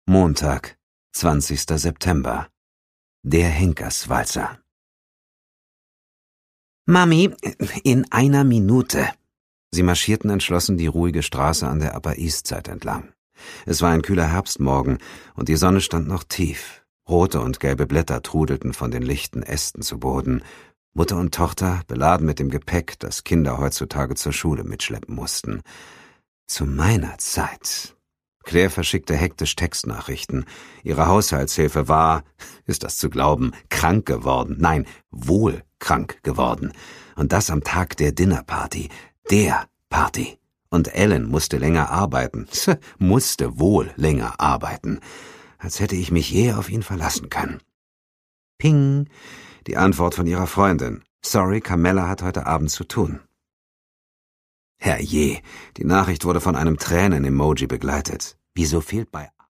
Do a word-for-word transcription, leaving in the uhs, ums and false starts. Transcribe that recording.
Montag, zwanzigster September. Der Henkerswalzer. »Mami, in einer Minute!« Sie marschierten entschlossen die ruhige Straße an der Upper East Side entlang. Es war ein kühler Herbstmorgen und die Sonne stand noch tief. Rote und gelbe Blätter trudelten von den lichten Ästen zu Boden. Mutter und Tochter, beladen mit dem Gepäck, das Kinder heutzutage zur Schule mitschleppen mussten. Zu meiner Zeit. Claire verschickte hektisch Textnachrichten. Ihre Haushaltshilfe war, ist das zu glauben, krank geworden. Nein, wohl krank geworden. Und das am Tag der Dinnerparty. Der Party. Und Ellen musste länger arbeiten. musste wohl länger arbeiten. Als hätte ich mich je auf ihn verlassen können. Ping. Die Antwort von ihrer Freundin. Sorry, Carmella hat heute Abend zu tun. Herrje, die Nachricht wurde von einem Tränen-Emoji begleitet. Wieso fehlt bei